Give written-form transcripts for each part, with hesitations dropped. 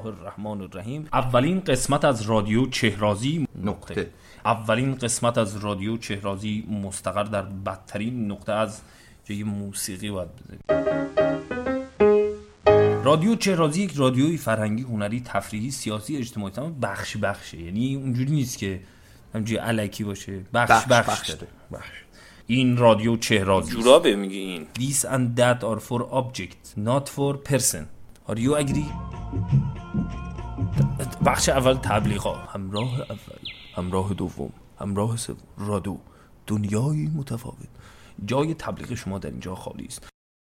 الله الرحمن الرحیم. اولین قسمت از رادیو چهرازی نقطه. اولین قسمت از رادیو چهرازی مستقر در بدترین نقطه از جای موسیقی باید بزنیم. رادیو چهرازی یک رادیوی فرهنگی، هنری، تفریحی، سیاسی، اجتماعی، تمام بخش. یعنی اونجوری نیست که همینجوری الکی باشه. بخش داره. این رادیو چهرازی جورابه میگه این. These and that are for objects not for person. Are you agree؟ بخش اول تبلیغا. همراه اول، همراه دوم، همراه سوم. رادیو دنیای متفاوت. جای تبلیغ شما در اینجا خالی است.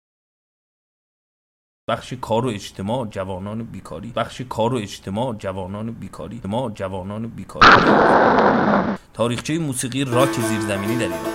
بخش کار و اجتماع، جوانان بیکاری. بخش کار و اجتماع، جوانان بیکاری. ما جوانان بیکاری. تاریخچه موسیقی راک زیرزمینی در ایران.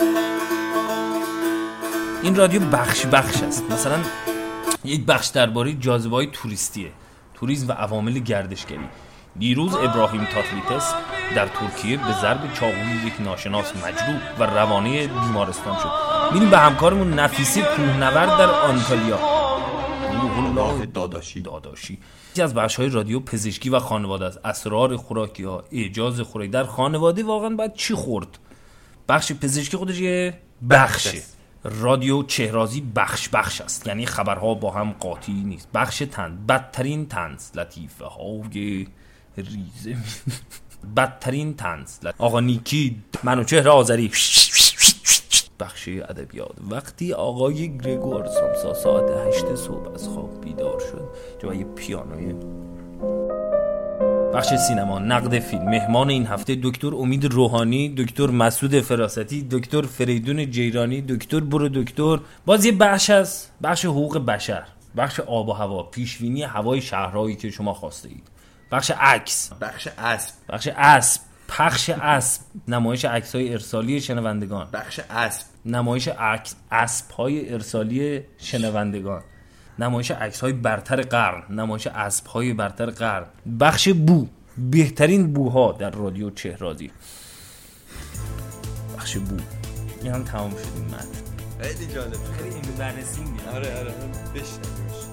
این رادیو بخش است. مثلا یک بخش درباره جاذبه‌های توریستیه، توریسم و عوامل گردشگری. دیروز ابراهیم تاتلیتس در ترکیه به ضرب چاقویی یک ناشناس مجروح و روانه بیمارستان شد. میریم به همکارمون نفیسی کوهنورد در آنتالیا. داداشی یکی از بخش‌های رادیو پزشکی و خانواده است. اسرار خوراکی‌ها، اعجاز خوراکی. در خانواده واقعا باید چی خورد؟ بخش پزشکی خودش یه بخشه. رادیو چهرازی بخش است، یعنی خبرها با هم قاطی نیست. بخش بدترین طنز، لطیفه های ریزه بدترین طنز، آقا نیکی، منوچهر آذری. بخش ادبیات. وقتی آقای گریگور سامسا ساعت 8 صبح از خواب بیدار شد، جای پیانوی. بخش سینما، نقد فیلم. مهمان این هفته دکتر امید روحانی، دکتر مسعود فراستی، دکتر فریدون جیرانی، دکتر برو دکتر. باز یه بخش از بخش حقوق بشر، بخش آب و هوا، پیشبینی هوای شهرهایی که شما خواسته اید. بخش عکس، پخش اسب، نمایش عکس‌های ارسالی شنوندگان. بخش اسب، نمایش اسب‌های ارسالی شنوندگان. نمایش عکس‌های برتر قرن، نمایش اسب‌های برتر قرن. بخش بو، بهترین بوها در رادیو چهرازی. بخش بو. این هم تمام شد این متن. خیلی جالب، خیلی بررسی می‌کنه. آره بشنویم.